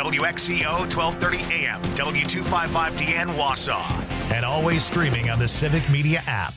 WXCO 1230 AM, W255DN Wausau, and always streaming on the Civic Media app.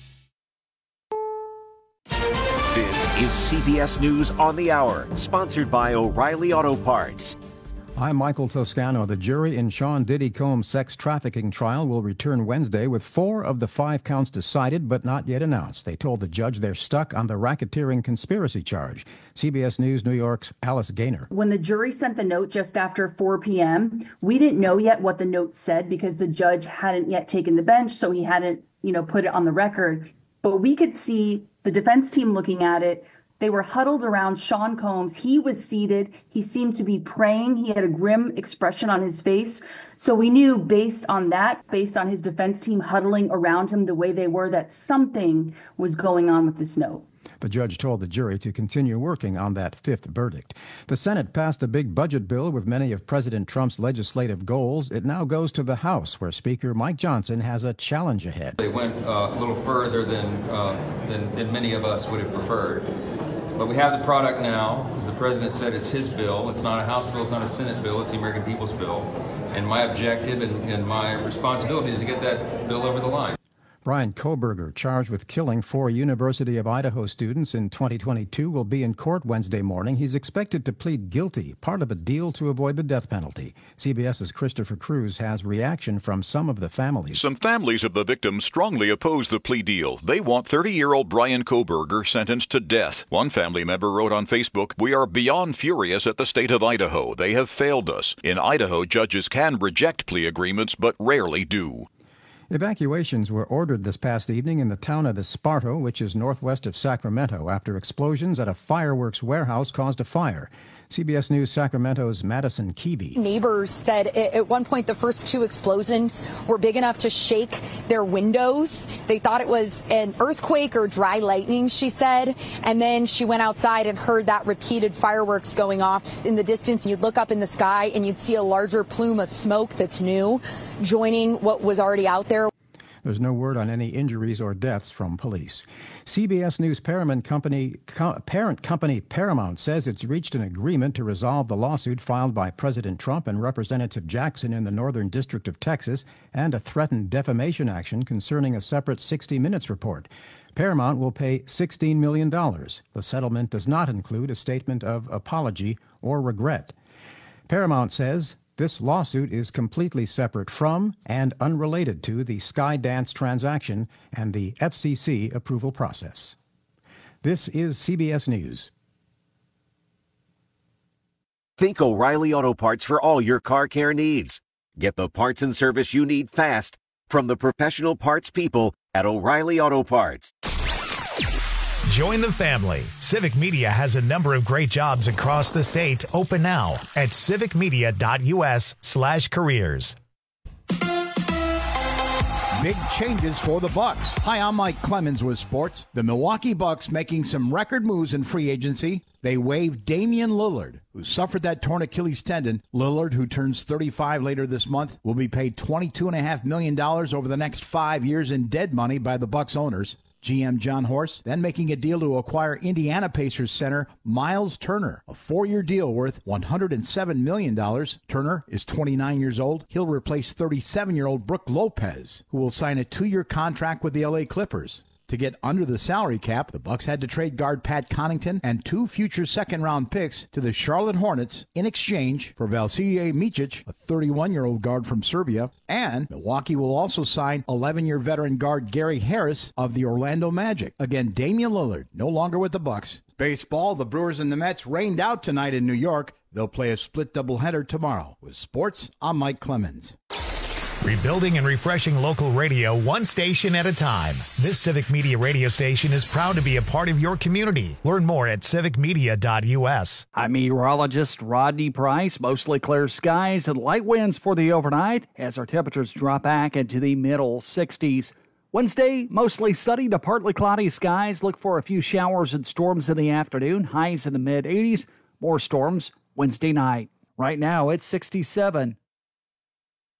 This is CBS News on the Hour, sponsored by O'Reilly Auto Parts. I'm Michael Toscano. The jury in Sean Diddy Combs' sex trafficking trial will return Wednesday with 4 of the 5 counts decided but not yet announced. They told the judge they're stuck on the racketeering conspiracy charge. CBS News New York's Alice Gaynor. When the jury sent the note just after 4 p.m., we didn't know yet what the note said because the judge hadn't yet taken the bench, so he hadn't, put it on the record. But we could see the defense team looking at it. They were huddled around Sean Combs. He was seated. He seemed to be praying. He had a grim expression on his face. So we knew based on his defense team huddling around him the way they were, that something was going on with this note. The judge told the jury to continue working on that 5th verdict. The Senate passed a big budget bill with many of President Trump's legislative goals. It now goes to the House, where Speaker Mike Johnson has a challenge ahead. They went a little further than many of us would have preferred. But we have the product now. As the president said, it's his bill. It's not a House bill. It's not a Senate bill. It's the American people's bill. And my objective and my responsibility is to get that bill over the line. Brian Kohberger, charged with killing 4 University of Idaho students in 2022, will be in court Wednesday morning. He's expected to plead guilty, part of a deal to avoid the death penalty. CBS's Christopher Cruz has reaction from some of the families. Some families of the victims strongly oppose the plea deal. They want 30-year-old Brian Kohberger sentenced to death. One family member wrote on Facebook, "We are beyond furious at the state of Idaho. They have failed us. In Idaho, judges can reject plea agreements, but rarely do." Evacuations were ordered this past evening in the town of Esparto, which is northwest of Sacramento, after explosions at a fireworks warehouse caused a fire. CBS News Sacramento's Madison Keevy. Neighbors said at one point the first 2 explosions were big enough to shake their windows. They thought it was an earthquake or dry lightning, she said. And then she went outside and heard that repeated fireworks going off. In the distance, you'd look up in the sky and you'd see a larger plume of smoke that's new, joining what was already out there. There's no word on any injuries or deaths from police. CBS News parent company Paramount says it's reached an agreement to resolve the lawsuit filed by President Trump and Representative Jackson in the Northern District of Texas and a threatened defamation action concerning a separate 60 Minutes report. Paramount will pay $16 million. The settlement does not include a statement of apology or regret. Paramount says this lawsuit is completely separate from and unrelated to the Skydance transaction and the FCC approval process. This is CBS News. Think O'Reilly Auto Parts for all your car care needs. Get the parts and service you need fast from the professional parts people at O'Reilly Auto Parts. Join the family. Civic Media has a number of great jobs across the state open now at civicmedia.us/careers. Big changes for the Bucks. Hi, I'm Mike Clemens with sports. The Milwaukee Bucks making some record moves in free agency. They waived Damian Lillard, who suffered that torn Achilles tendon. Lillard, who turns 35 later this month, will be paid $22.5 million over the next 5 years in dead money by the Bucks owners. GM John Horst then making a deal to acquire Indiana Pacers center Miles Turner, a 4-year deal worth $107 million. Turner is 29 years old. He'll replace 37-year-old Brook Lopez, who will sign a 2-year contract with the LA Clippers. To get under the salary cap, the Bucks had to trade guard Pat Connaughton and 2 future second-round picks to the Charlotte Hornets in exchange for Vasilije Micic, a 31-year-old guard from Serbia, and Milwaukee will also sign 11-year veteran guard Gary Harris of the Orlando Magic. Again, Damian Lillard, no longer with the Bucks. Baseball, the Brewers and the Mets rained out tonight in New York. They'll play a split doubleheader tomorrow. With sports, I'm Mike Clemens. Rebuilding and refreshing local radio one station at a time. This Civic Media radio station is proud to be a part of your community. Learn more at civicmedia.us. I'm meteorologist Rodney Price. Mostly clear skies and light winds for the overnight as our temperatures drop back into the middle 60s. Wednesday, mostly sunny to partly cloudy skies. Look for a few showers and storms in the afternoon. Highs in the mid-80s. More storms Wednesday night. Right now, it's 67.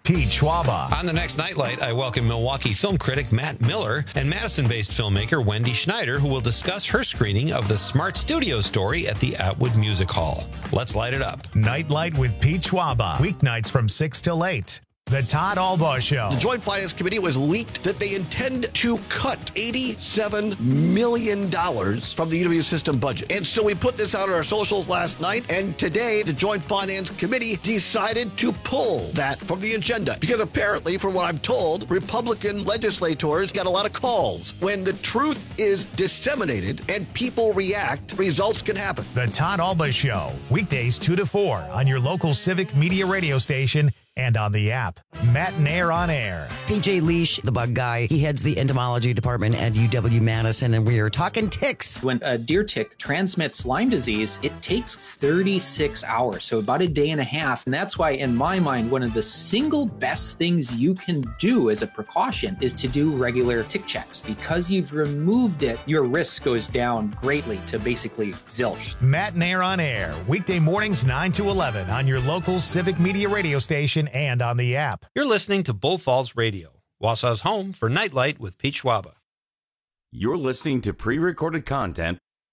Pete Schwaba. On the next Nightlight, I welcome Milwaukee film critic Matt Miller and Madison-based filmmaker Wendy Schneider, who will discuss her screening of the Smart Studio story at the Atwood Music Hall. Let's light it up. Nightlight with Pete Schwaba. Weeknights from 6 till 8. The Todd Albaugh Show. The Joint Finance Committee was leaked that they intend to cut $87 million from the UW system budget. And so we put this out on our socials last night, and today the Joint Finance Committee decided to pull that from the agenda. Because apparently, from what I'm told, Republican legislators got a lot of calls. When the truth is disseminated and people react, results can happen. The Todd Albaugh Show. Weekdays 2 to 4 on your local Civic Media radio station and on the app. Matt and Air on Air. PJ Leash, the bug guy, he heads the entomology department at UW-Madison, and we are talking ticks. When a deer tick transmits Lyme disease, it takes 36 hours, so about a day and a half. And that's why, in my mind, one of the single best things you can do as a precaution is to do regular tick checks. Because you've removed it, your risk goes down greatly to basically zilch. Matt and Air on Air. Weekday mornings 9 to 11 on your local Civic Media radio station and on the app. You're listening to Bull Falls Radio, Wausau's home for Nightlight with Pete Schwaba. You're listening to pre-recorded content.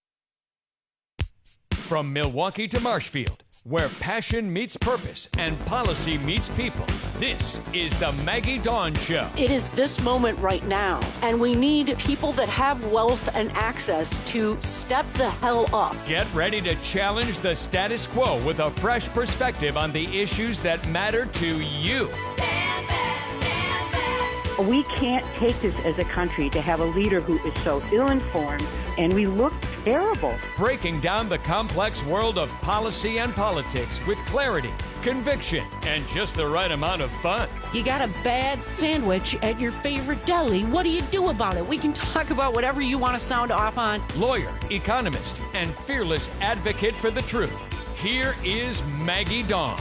From Milwaukee to Marshfield, where passion meets purpose and policy meets people, this is the Maggie Dawn Show. It is this moment right now, and we need people that have wealth and access to step the hell up. Get ready to challenge the status quo with a fresh perspective on the issues that matter to you. We can't take this as a country to have a leader who is so ill-informed, and we look terrible. Breaking down the complex world of policy and politics with clarity, conviction, and just the right amount of fun. You got a bad sandwich at your favorite deli. What do you do about it? We can talk about whatever you want to sound off on. Lawyer, economist, and fearless advocate for the truth. Here is Maggie Dawn.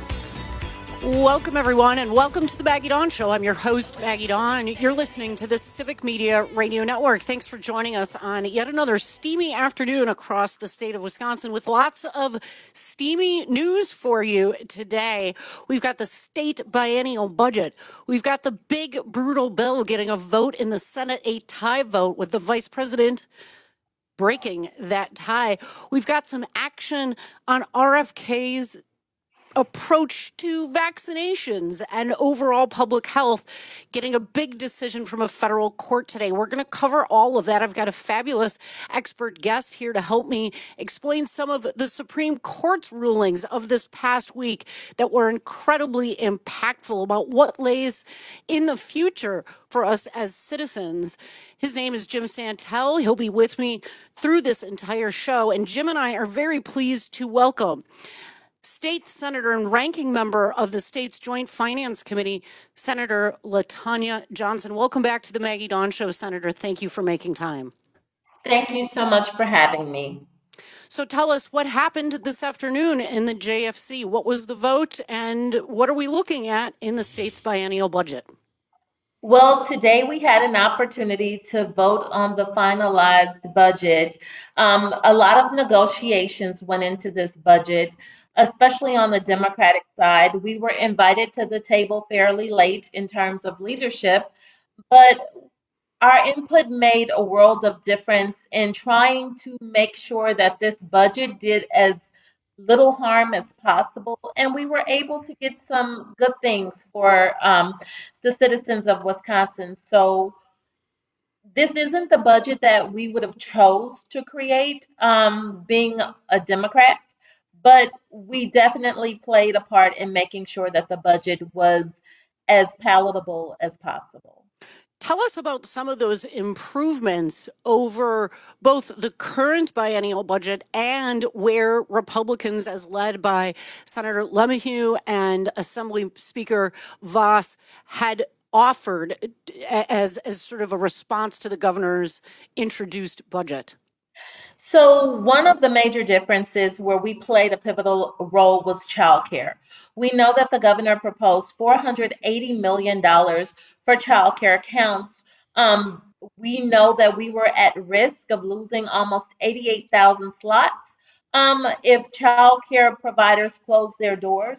Welcome, everyone, and welcome to the Maggie Dawn Show. I'm your host, Maggie Dawn. You're listening to the Civic Media Radio Network. Thanks for joining us on yet another steamy afternoon across the state of Wisconsin with lots of steamy news for you today. We've got the state biennial budget. We've got the big, brutal bill getting a vote in the Senate, a tie vote with the vice president breaking that tie. We've got some action on RFK's approach to vaccinations and overall public health, getting a big decision from a federal court today. We're going to cover all of that. I've got a fabulous expert guest here to help me explain some of the Supreme Court's rulings of this past week that were incredibly impactful about what lays in the future for us as citizens. His name is Jim Santel. He'll be with me through this entire show. And Jim and I are very pleased to welcome State Senator and ranking member of the state's Joint Finance Committee, Senator LaTonya Johnson. Welcome back to the Maggie Dawn Show, Senator. Thank you for making time. Thank you so much for having me. So tell us what happened this afternoon in the JFC. What was the vote, and what are we looking at in the state's biennial budget? Well, today we had an opportunity to vote on the finalized budget. A lot of negotiations went into this budget, especially on the Democratic side. We were invited to the table fairly late in terms of leadership, but our input made a world of difference in trying to make sure that this budget did as little harm as possible, and we were able to get some good things for the citizens of Wisconsin. So this isn't the budget that we would have chose to create, being a Democrat, but we definitely played a part in making sure that the budget was as palatable as possible. Tell us about some of those improvements over both the current biennial budget and where Republicans, as led by Senator LeMahieu and Assembly Speaker Vos, had offered as sort of a response to the governor's introduced budget. So one of the major differences where we played a pivotal role was childcare. We know that the governor proposed $480 million for childcare accounts. We know that we were at risk of losing almost 88,000 slots if childcare providers closed their doors.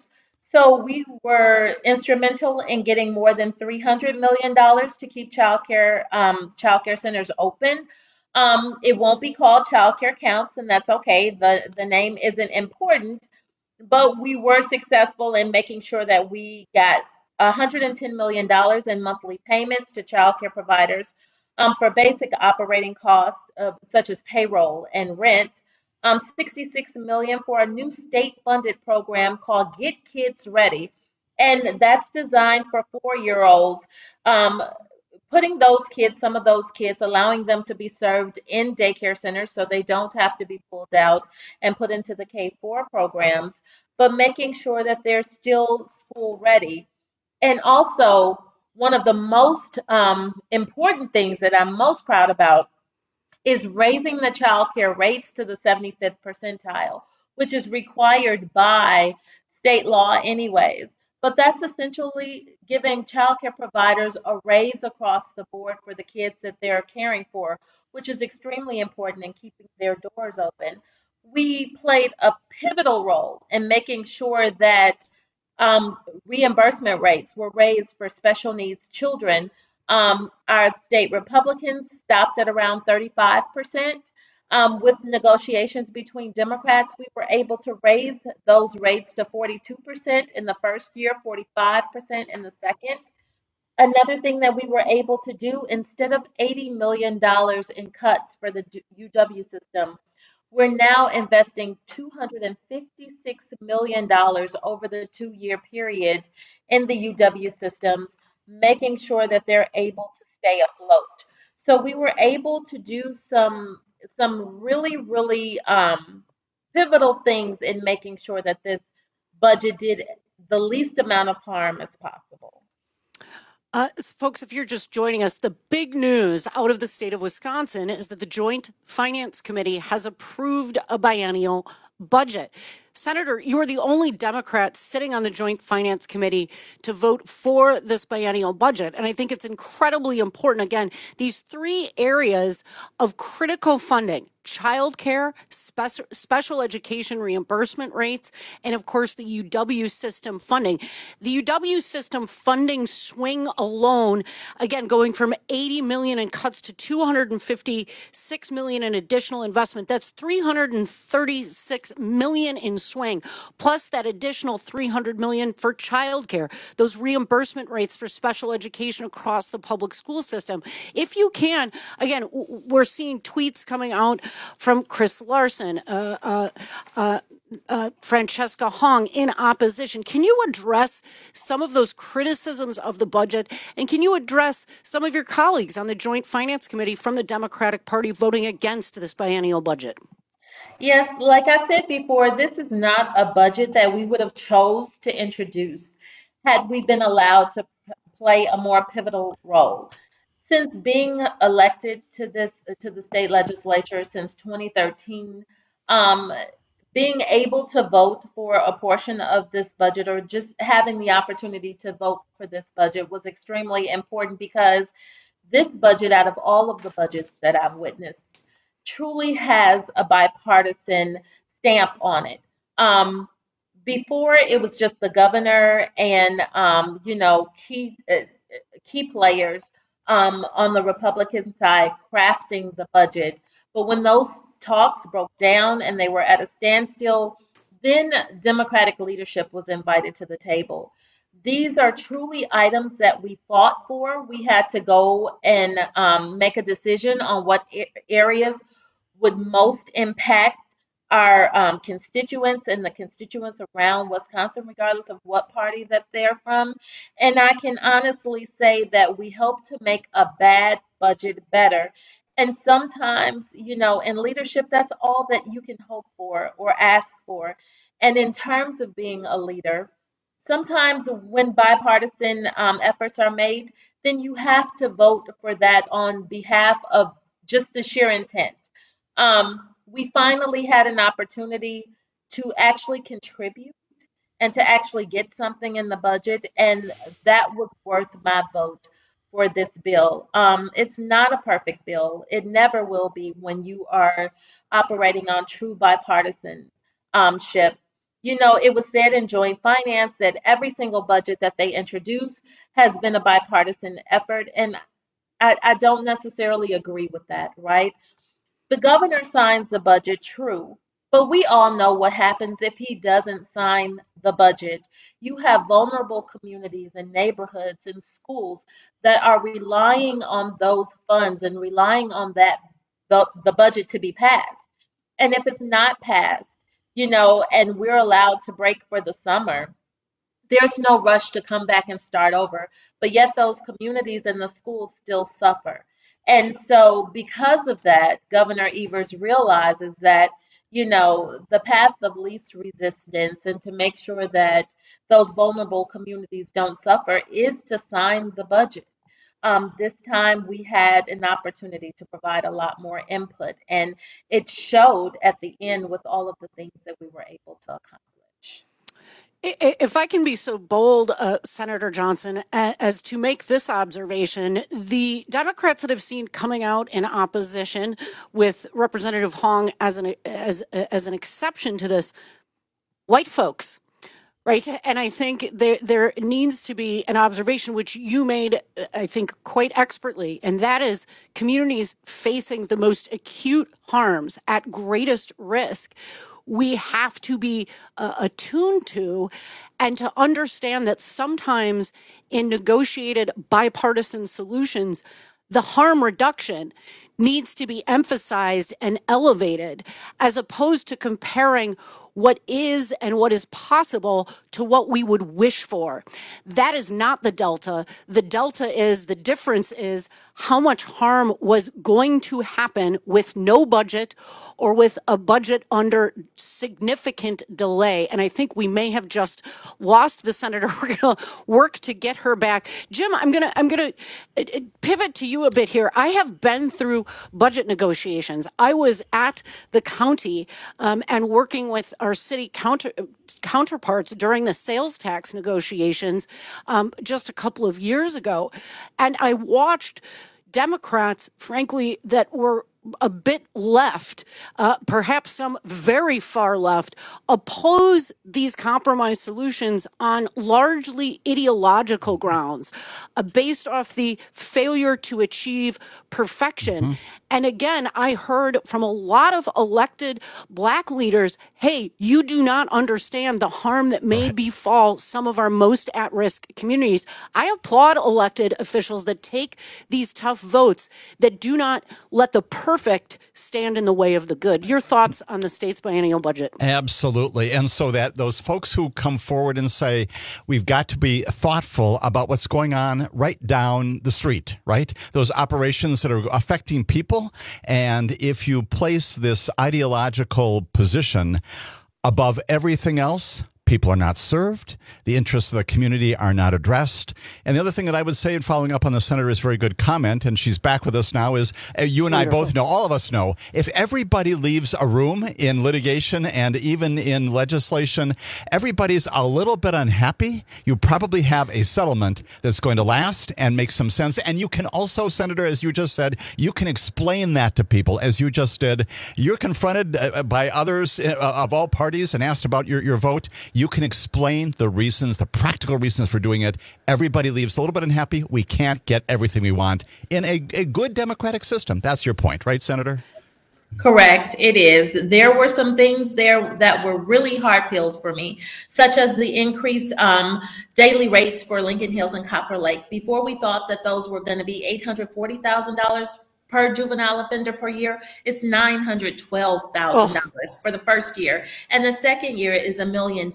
So we were instrumental in getting more than $300 million to keep childcare centers open. It won't be called Childcare Counts, and that's okay. The name isn't important, but we were successful in making sure that we got $110 million in monthly payments to childcare providers for basic operating costs such as payroll and rent. 66 million for a new state-funded program called Get Kids Ready, and that's designed for 4-year-olds. Putting some of those kids, allowing them to be served in daycare centers so they don't have to be pulled out and put into the K-4 programs, but making sure that they're still school ready. And also, one of the most important things that I'm most proud about is raising the child care rates to the 75th percentile, which is required by state law anyways. But that's essentially giving child care providers a raise across the board for the kids that they're caring for, which is extremely important in keeping their doors open. We played a pivotal role in making sure that reimbursement rates were raised for special needs children. Our state Republicans stopped at around 35%. With negotiations between Democrats, we were able to raise those rates to 42% in the first year, 45% in the second. Another thing that we were able to do, instead of $80 million in cuts for the UW system, we're now investing $256 million over the 2-year period in the UW systems, making sure that they're able to stay afloat. So we were able to do some really pivotal things in making sure that this budget did the least amount of harm as possible. Folks, if you're just joining us, the big news out of the state of Wisconsin is that the Joint Finance Committee has approved a biennial budget. Senator, you are the only Democrat sitting on the Joint Finance Committee to vote for this biennial budget. And I think it's incredibly important. Again, these 3 areas of critical funding: childcare, special education reimbursement rates, and of course the UW system funding. The UW system funding swing alone, again, going from 80 million in cuts to 256 million in additional investment. That's 336 million in swing, plus that additional 300 million for childcare, those reimbursement rates for special education across the public school system. If you can, again, we're seeing tweets coming out from Chris Larson, Francesca Hong in opposition. Can you address some of those criticisms of the budget? And can you address some of your colleagues on the Joint Finance Committee from the Democratic Party voting against this biennial budget? Yes, like I said before, this is not a budget that we would have chose to introduce had we been allowed to play a more pivotal role. Since being elected to the state legislature since 2013, being able to vote for a portion of this budget, or just having the opportunity to vote for this budget, was extremely important, because this budget, out of all of the budgets that I've witnessed, truly has a bipartisan stamp on it. Before, it was just the governor and key players on the Republican side crafting the budget. But when those talks broke down and they were at a standstill, then Democratic leadership was invited to the table. These are truly items that we fought for. We had to go and make a decision on what areas would most impact our constituents and the constituents around Wisconsin, regardless of what party that they're from. And I can honestly say that we help to make a bad budget better. And sometimes, in leadership, that's all that you can hope for or ask for. And in terms of being a leader, sometimes when bipartisan efforts are made, then you have to vote for that on behalf of just the sheer intent. We finally had an opportunity to actually contribute and to actually get something in the budget, and that was worth my vote for this bill. It's not a perfect bill. It never will be when you are operating on true bipartisanship. It was said in joint finance that every single budget that they introduce has been a bipartisan effort. And I don't necessarily agree with that, right? The governor signs the budget, true, but we all know what happens if he doesn't sign the budget. You have vulnerable communities and neighborhoods and schools that are relying on those funds and relying on the budget to be passed. And if it's not passed, and we're allowed to break for the summer, there's no rush to come back and start over. But yet those communities and the schools still suffer. And so because of that, Governor Evers realizes that, the path of least resistance and to make sure that those vulnerable communities don't suffer is to sign the budget. This time we had an opportunity to provide a lot more input, and it showed at the end with all of the things that we were able to accomplish. If I can be so bold, Senator Johnson, as to make this observation, the Democrats that have seen coming out in opposition, with Representative Hong as an exception to this, white folks, right? And I think there needs to be an observation which you made, I think, quite expertly, and that is communities facing the most acute harms at greatest risk. We have to be attuned to and to understand that sometimes in negotiated bipartisan solutions, the harm reduction needs to be emphasized and elevated, as opposed to comparing what is and what is possible to what we would wish for. That is not the delta. The difference is how much harm was going to happen with no budget or with a budget under significant delay. And I think we may have just lost the senator. We're going to work to get her back. Jim, I'm going to pivot to you a bit here. I have been through budget negotiations. I was at the county and working with our city counterparts during the sales tax negotiations just a couple of years ago. And I watched Democrats, frankly, that were a bit left, perhaps some very far left, oppose these compromise solutions on largely ideological grounds, based off the failure to achieve perfection. Mm-hmm. And again, I heard from a lot of elected Black leaders, hey, you do not understand the harm that may befall some of our most at-risk communities. I applaud elected officials that take these tough votes, that do not let the perfect stand in the way of the good. Your thoughts on the state's biennial budget? Absolutely. And so that those folks who come forward and say, we've got to be thoughtful about what's going on right down the street, right? Those operations that are affecting people. And if you place this ideological position above everything else, people are not served. The interests of the community are not addressed. And the other thing that I would say, in following up on the senator's very good comment, and she's back with us now, is you and Wonderful. I both know, all of us know, if everybody leaves a room in litigation and even in legislation, everybody's a little bit unhappy, you probably have a settlement that's going to last and make some sense. And you can also, Senator, as you just said, you can explain that to people, as you just did. You're confronted by others of all parties and asked about your vote. You can explain the reasons, the practical reasons for doing it. Everybody leaves a little bit unhappy. We can't get everything we want in a good democratic system. That's your point, right, Senator? Correct. It is. There were some things there that were really hard pills for me, such as the increased daily rates for Lincoln Hills and Copper Lake. Before, we thought that those were going to be $840,000 per juvenile offender per year. It's $912,000 for the first year. And the second year is $1.6 million.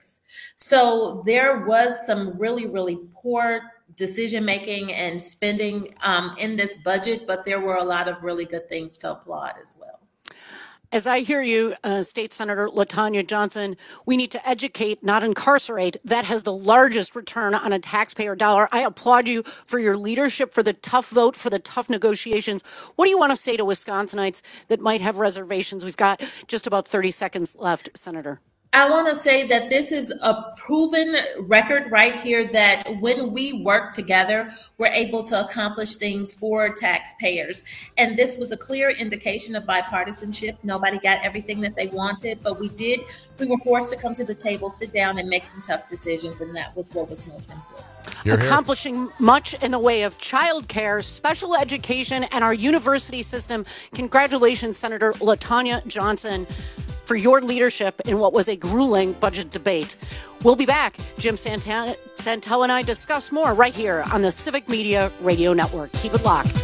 So there was some really, really poor decision-making and spending in this budget, but there were a lot of really good things to applaud as well. As I hear you, State Senator LaTonya Johnson, we need to educate, not incarcerate. That has the largest return on a taxpayer dollar. I applaud you for your leadership, for the tough vote, for the tough negotiations. What do you want to say to Wisconsinites that might have reservations? We've got just about 30 seconds left, Senator. I want to say that this is a proven record right here that when we work together, we're able to accomplish things for taxpayers. And this was a clear indication of bipartisanship. Nobody got everything that they wanted, but we were forced to come to the table, sit down, and make some tough decisions. And that was what was most important. Accomplishing much in the way of childcare, special education, and our university system. Congratulations, Senator LaTonya Johnson, for your leadership in what was a grueling budget debate. We'll be back. Jim Santel and I discuss more right here on the Civic Media Radio Network. Keep it locked.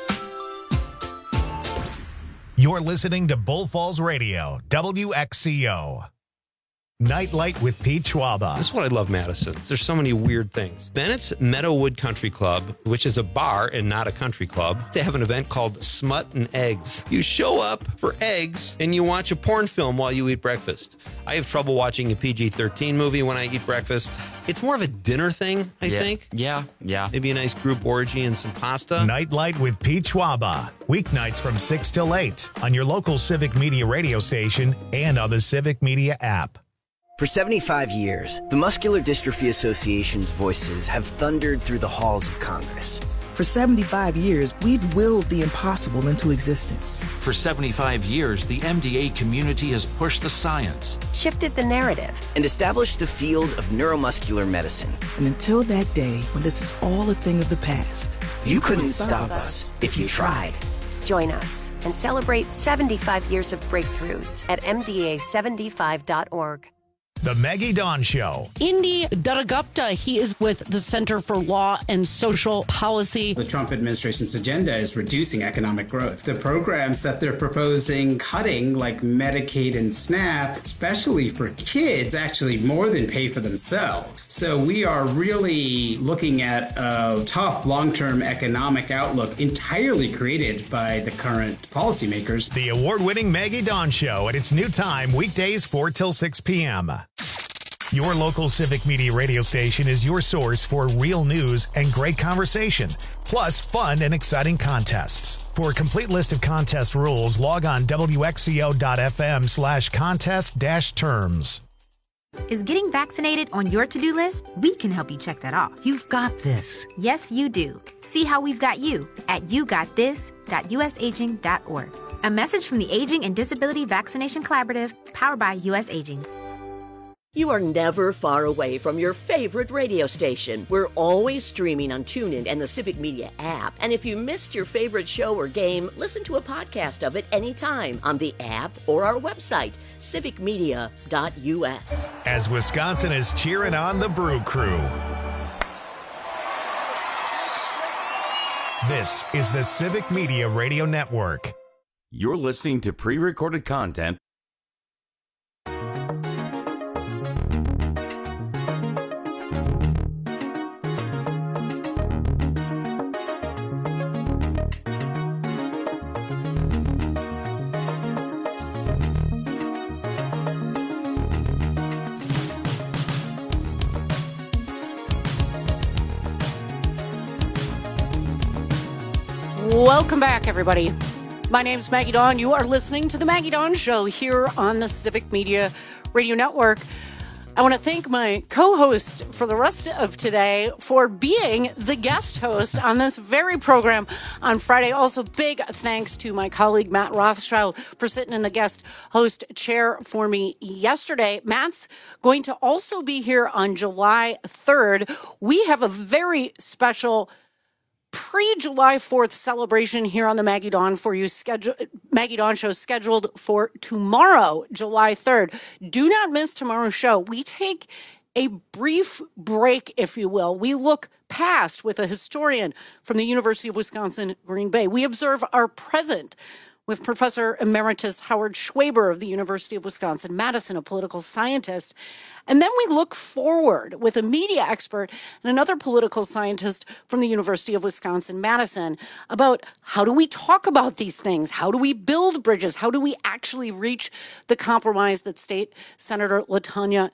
You're listening to Bull Falls Radio, WXCO. Nightlight with Pete Schwaba. This is what I love, Madison. There's so many weird things. Bennett's Meadowood Country Club, which is a bar and not a country club, they have an event called Smut and Eggs. You show up for eggs and you watch a porn film while you eat breakfast. I have trouble watching a PG-13 movie when I eat breakfast. It's more of a dinner thing, I think. Yeah. Maybe a nice group orgy and some pasta. Nightlight with Pete Schwaba. Weeknights from 6 till 8 on your local Civic Media radio station and on the Civic Media app. For 75 years, the Muscular Dystrophy Association's voices have thundered through the halls of Congress. For 75 years, we've willed the impossible into existence. For 75 years, the MDA community has pushed the science, shifted the narrative, and established the field of neuromuscular medicine. And until that day, when this is all a thing of the past, you couldn't stop us if you tried. Join us and celebrate 75 years of breakthroughs at MDA75.org. The Maggie Dawn Show. Indy Dattagupta, he is with the Center for Law and Social Policy. The Trump administration's agenda is reducing economic growth. The programs that they're proposing cutting, like Medicaid and SNAP, especially for kids, actually more than pay for themselves. So we are really looking at a tough long-term economic outlook entirely created by the current policymakers. The award-winning Maggie Dawn Show at its new time, weekdays 4 till 6 p.m. Your local Civic Media radio station is your source for real news and great conversation, plus fun and exciting contests. For a complete list of contest rules, log on wxco.fm/contest-terms. Is getting vaccinated on your to-do list? We can help you check that off. You've got this. Yes, you do. See how we've got you at yougotthis.usaging.org. A message from the Aging and Disability Vaccination Collaborative, powered by US Aging. You are never far away from your favorite radio station. We're always streaming on TuneIn and the Civic Media app. And if you missed your favorite show or game, listen to a podcast of it anytime on the app or our website, civicmedia.us. As Wisconsin is cheering on the Brew Crew. This is the Civic Media Radio Network. You're listening to pre-recorded content. Welcome back, everybody. My name's Maggie Dawn. You are listening to The Maggie Dawn Show here on the Civic Media Radio Network. I want to thank my co-host for the rest of today for being the guest host on this very program on Friday. Also, big thanks to my colleague, Matt Rothschild, for sitting in the guest host chair for me yesterday. Matt's going to also be here on July 3rd. We have a very special pre-July 4th celebration here on the Maggie Dawn Maggie Dawn Show scheduled for tomorrow, July 3rd. Do not miss tomorrow's show. We take a brief break, if you will. We look past with a historian from the University of Wisconsin, Green Bay. We observe our present with Professor Emeritus Howard Schwaber of the University of Wisconsin-Madison, a political scientist. And then we look forward with a media expert and another political scientist from the University of Wisconsin-Madison about how do we talk about these things? How do we build bridges? How do we actually reach the compromise that State Senator LaTonya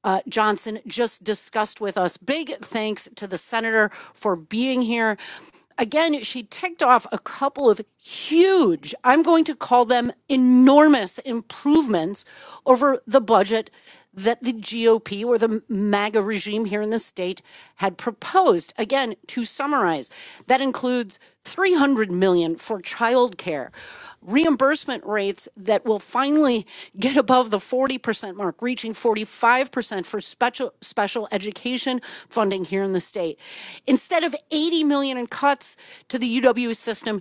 Johnson just discussed with us? Big thanks to the senator for being here. again, she ticked off a couple of huge, I'm going to call them enormous improvements over the budget that the GOP or the MAGA regime here in the state had proposed. Again, to summarize, that includes $300 million for childcare, reimbursement rates that will finally get above the 40% mark, reaching 45% for special education funding here in the state. Instead of $80 million in cuts to the UW system,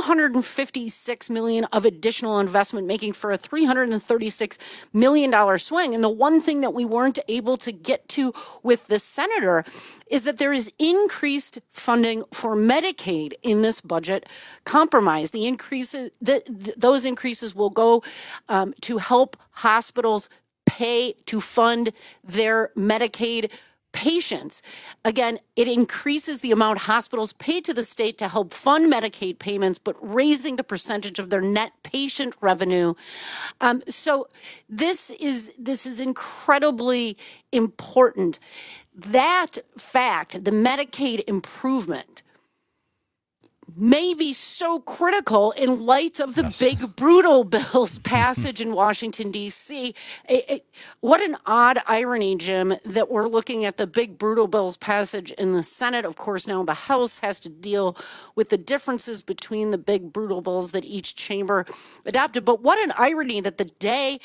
$256 million of additional investment, making for a $336 million swing. And the one thing that we weren't able to get to with the senator is that there is increased funding for Medicaid in this budget compromise. The increases, those increases will go to help hospitals pay to fund their Medicaid patients. Again, it increases the amount hospitals pay to the state to help fund Medicaid payments, but raising the percentage of their net patient revenue. So this is incredibly important. That fact, the Medicaid improvement, may be so critical in light of the big brutal bill's passage in Washington, D.C. What an odd irony, Jim, that we're looking at the big brutal bill's passage in the Senate. Of course, now the House has to deal with the differences between the big brutal bills that each chamber adopted. But what an irony that the day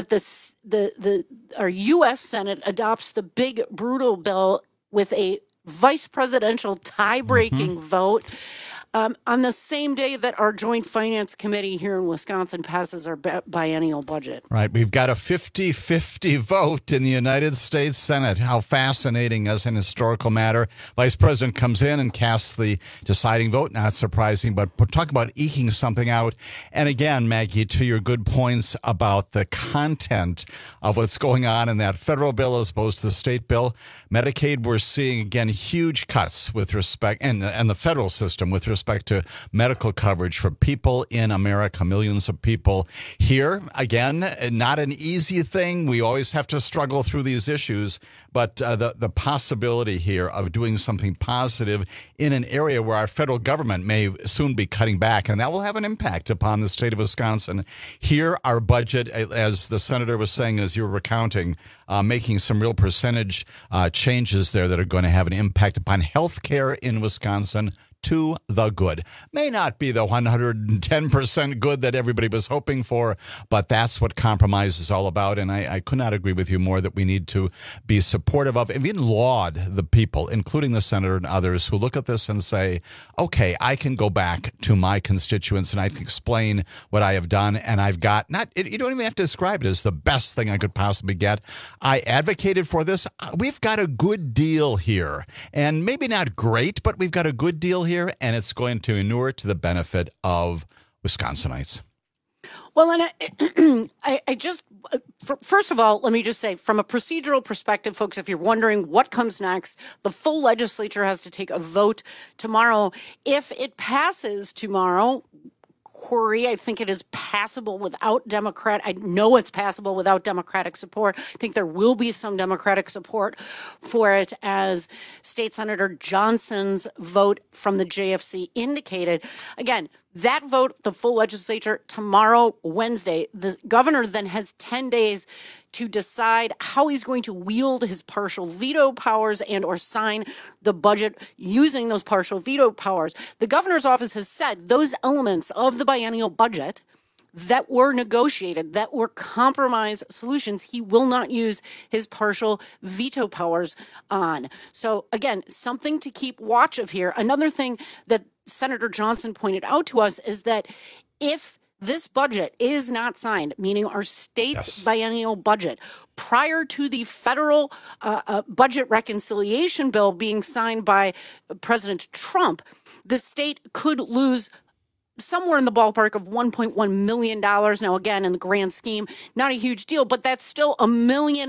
that our U.S. Senate adopts the big brutal bill with a vice presidential tie-breaking vote, on the same day that our Joint Finance Committee here in Wisconsin passes our biennial budget. Right. We've got a 50-50 vote in the United States Senate. How fascinating as an historical matter. Vice President comes in and casts the deciding vote. Not surprising, but talk about eking something out. And again, Maggie, to your good points about the content of what's going on in that federal bill as opposed to the state bill. Medicaid, we're seeing, again, huge cuts with respect, and the federal system with respect to medical coverage for people in America, millions of people here. Again, not an easy thing. We always have to struggle through these issues, but the possibility here of doing something positive in an area where our federal government may soon be cutting back, and that will have an impact upon the state of Wisconsin. Here, our budget, as the senator was saying, as you were recounting, making some real percentage changes there that are going to have an impact upon health care in Wisconsin to the good. May not be the 110% good that everybody was hoping for, but that's what compromise is all about. And I could not agree with you more that we need to be supportive of and even laud the people, including the senator and others, who look at this and say, okay, I can go back to my constituents and I can explain what I have done. And I've got you don't even have to describe it as the best thing I could possibly get. I advocated for this. We've got a good deal here, and maybe not great, but we've got a good deal here. And it's going to inure to the benefit of Wisconsinites. Well, and I just, first of all, let me just say, from a procedural perspective, folks, if you're wondering what comes next, the full legislature has to take a vote tomorrow. If it passes tomorrow, Corey, I think it is passable without I know it's passable without Democratic support. I think there will be some Democratic support for it, as State Senator Johnson's vote from the JFC indicated. Again, that vote, the full legislature, tomorrow, Wednesday. The governor then has 10 days to decide how he's going to wield his partial veto powers and or sign the budget using those partial veto powers. The governor's office has said those elements of the biennial budget that were negotiated, that were compromise solutions, he will not use his partial veto powers on. So again, something to keep watch of here. Another thing that Senator Johnson pointed out to us is that if this budget is not signed, meaning our state's biennial budget, prior to the federal budget reconciliation bill being signed by President Trump, the state could lose somewhere in the ballpark of $1.1 million. Now, again, in the grand scheme, not a huge deal, but that's still $1 million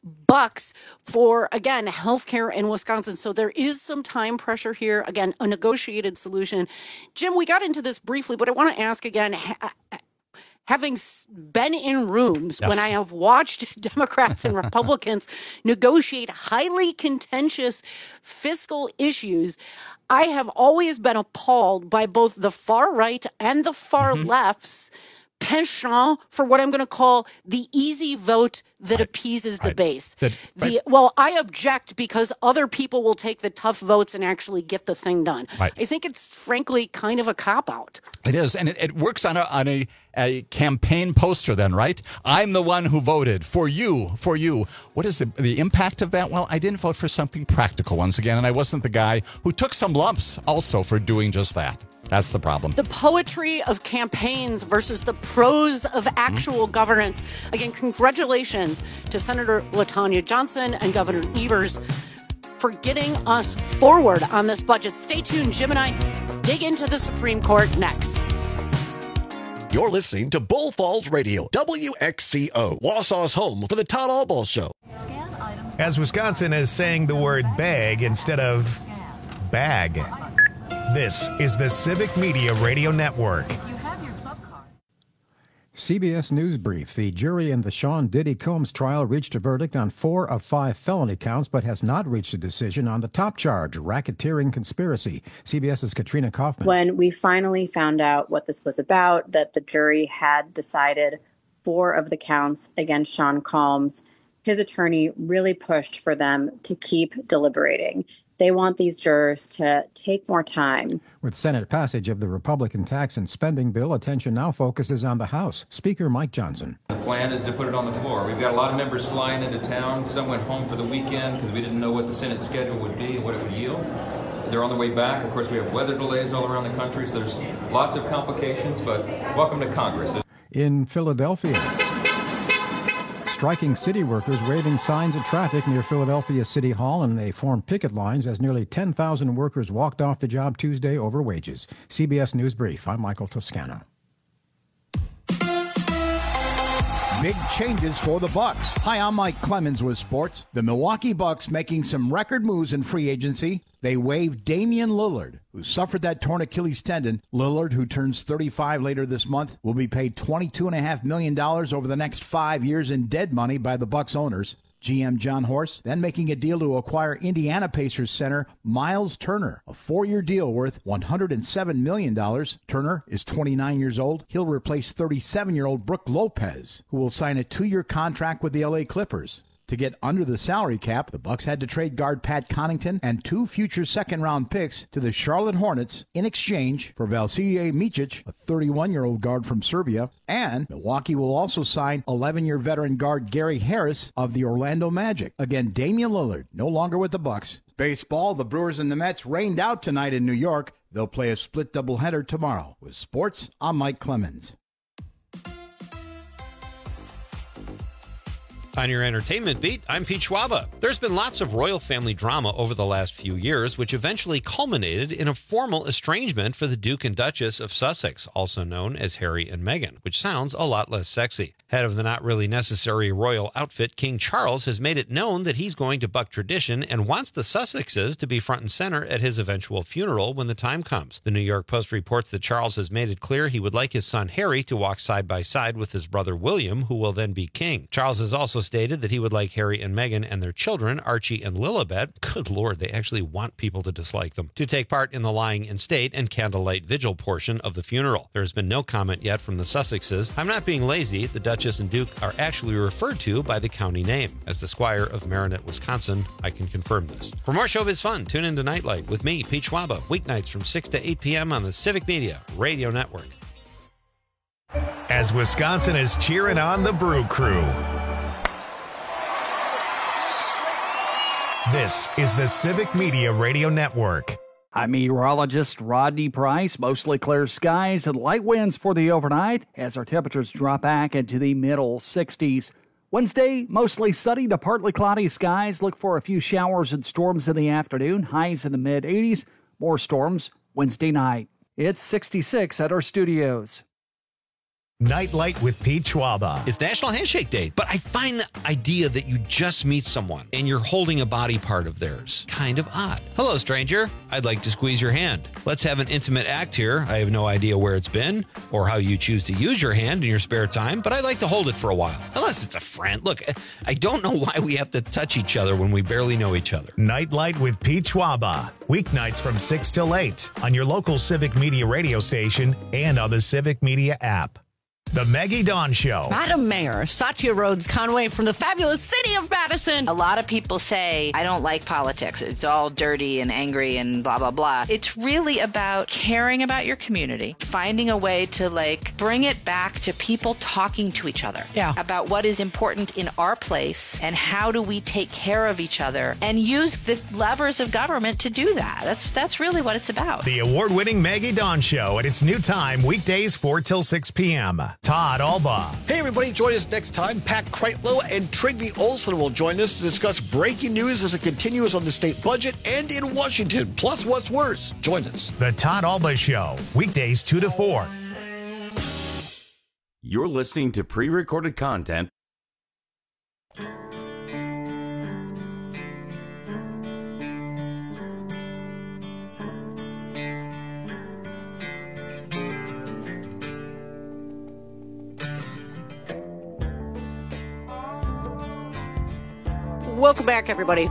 for, again, healthcare in Wisconsin. So there is some time pressure here. Again, a negotiated solution. Jim, we got into this briefly, but I want to ask again, having been in rooms when I have watched Democrats and Republicans negotiate highly contentious fiscal issues, I have always been appalled by both the far right and the far left's penchant for what I'm going to call the easy vote that appeases the base. Well, I object because other people will take the tough votes and actually get the thing done. Right. I think it's frankly kind of a cop-out. It is, and it works on a campaign poster then, right? I'm the one who voted for you. What is the impact of that? Well, I didn't vote for something practical once again, and I wasn't the guy who took some lumps also for doing just that. That's the problem. The poetry of campaigns versus the prose of actual governance. Again, congratulations to Senator LaTanya Johnson and Governor Evers for getting us forward on this budget. Stay tuned. Jim and I dig into the Supreme Court next. You're listening to Bull Falls Radio, WXCO, Wausau's home for the Todd Albaugh Show. As Wisconsin is saying the word bag instead of bag. This is the Civic Media Radio Network. CBS News Brief. The jury in the Sean Diddy Combs trial reached a verdict on 4 of 5 felony counts, but has not reached a decision on the top charge, racketeering conspiracy. CBS's Katrina Kaufman. When we finally found out what this was about, that the jury had decided 4 of the counts against Sean Combs, his attorney really pushed for them to keep deliberating. They want these jurors to take more time. With Senate passage of the Republican tax and spending bill, attention now focuses on the House. Speaker Mike Johnson. The plan is to put it on the floor. We've got a lot of members flying into town. Some went home for the weekend because we didn't know what the Senate schedule would be and what it would yield. They're on the way back. Of course, we have weather delays all around the country, so there's lots of complications, but welcome to Congress. In Philadelphia, striking city workers waving signs of traffic near Philadelphia City Hall, and they formed picket lines as nearly 10,000 workers walked off the job Tuesday over wages. CBS News Brief. I'm Michael Toscano. Big changes for the Bucks. Hi, I'm Mike Clemens with sports. The Milwaukee Bucks making some record moves in free agency. They waived Damian Lillard, who suffered that torn Achilles tendon. Lillard, who turns 35 later this month, will be paid $22.5 million over the next 5 years in dead money by the Bucks owners. GM John Horst then making a deal to acquire Indiana Pacers center Miles Turner, a 4-year deal worth $107 million. Turner is 29 years old. He'll replace 37-year-old Brook Lopez, who will sign a 2-year contract with the LA Clippers. To get under the salary cap, the Bucks had to trade guard Pat Connaughton and 2 future second-round picks to the Charlotte Hornets in exchange for Vasilije Micic, a 31-year-old guard from Serbia, and Milwaukee will also sign 11-year veteran guard Gary Harris of the Orlando Magic. Again, Damian Lillard no longer with the Bucks. Baseball, the Brewers and the Mets rained out tonight in New York. They'll play a split doubleheader tomorrow. With sports, I'm Mike Clemens. On your entertainment beat, I'm Pete Schwaba. There's been lots of royal family drama over the last few years, which eventually culminated in a formal estrangement for the Duke and Duchess of Sussex, also known as Harry and Meghan, which sounds a lot less sexy. Head of the not really necessary royal outfit, King Charles has made it known that he's going to buck tradition and wants the Sussexes to be front and center at his eventual funeral when the time comes. The New York Post reports that Charles has made it clear he would like his son Harry to walk side by side with his brother William, who will then be king. Charles has also stated that he would like Harry and Meghan and their children, Archie and Lilibet, good Lord, they actually want people to dislike them, to take part in the lying in state and candlelight vigil portion of the funeral. There has been no comment yet from the Sussexes. I'm not being lazy. The Duchess and Duke are actually referred to by the county name. As the Squire of Marinette, Wisconsin, I can confirm this. For more showbiz fun, tune in to Nightlight with me, Pete Schwaba, weeknights from 6 to 8 p.m. on the Civic Media Radio Network. As Wisconsin is cheering on the Brew Crew. This is the Civic Media Radio Network. I'm meteorologist Rodney Price. Mostly clear skies and light winds for the overnight as our temperatures drop back into the middle 60s. Wednesday, mostly sunny to partly cloudy skies. Look for a few showers and storms in the afternoon. Highs in the mid 80s. More storms Wednesday night. It's 66 at our studios. Nightlight with Pete Schwaba. It's National Handshake Day, but I find the idea that you just meet someone and you're holding a body part of theirs kind of odd. Hello, stranger. I'd like to squeeze your hand. Let's have an intimate act here. I have no idea where it's been or how you choose to use your hand in your spare time, but I'd like to hold it for a while. Unless it's a friend. Look, I don't know why we have to touch each other when we barely know each other. Nightlight with Pete Schwaba. Weeknights from 6 till 8 on your local Civic Media radio station and on the Civic Media app. The Maggie Dawn Show. Madam Mayor, Satya Rhodes Conway from the fabulous city of Madison. A lot of people say, I don't like politics. It's all dirty and angry and blah, blah, blah. It's really about caring about your community, finding a way to bring it back to people talking to each other about what is important in our place and how do we take care of each other and use the levers of government to do that. That's really what it's about. The award-winning Maggie Dawn Show at its new time, weekdays 4 till 6 p.m. Todd Alba. Hey, everybody, join us next time. Pat Kreitlow and Trygve Olsen will join us to discuss breaking news as it continues on the state budget and in Washington. Plus, what's worse? Join us. The Todd Alba Show, weekdays 2 to 4. You're listening to pre-recorded content. Welcome back, everybody.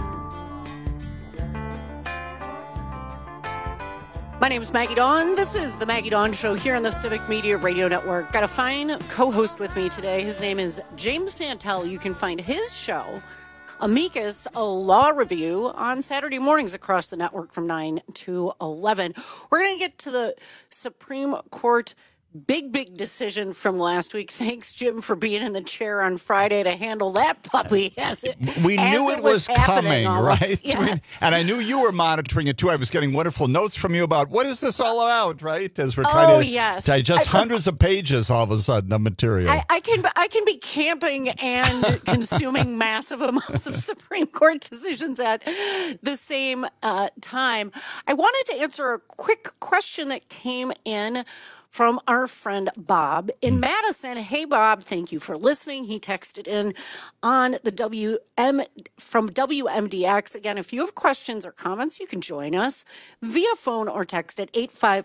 My name is Maggie Dawn. This is the Maggie Dawn Show here on the Civic Media Radio Network. Got a fine co-host with me today. His name is James Santel. You can find his show, Amicus, a law review, on Saturday mornings across the network from 9 to 11. We're going to get to the Supreme Court big decision from last week. Thanks, Jim, for being in the chair on Friday to handle that puppy. We knew it was coming, right? Yes. And I knew you were monitoring it, too. I was getting wonderful notes from you about what is this all about, right? As we're trying to digest hundreds of pages all of a sudden of material. I can be camping and consuming massive amounts of Supreme Court decisions at the same time. I wanted to answer a quick question that came in from our friend Bob in Madison. Hey, Bob, thank you for listening. He texted in on the from WMDX. Again, if you have questions or comments, you can join us via phone or text at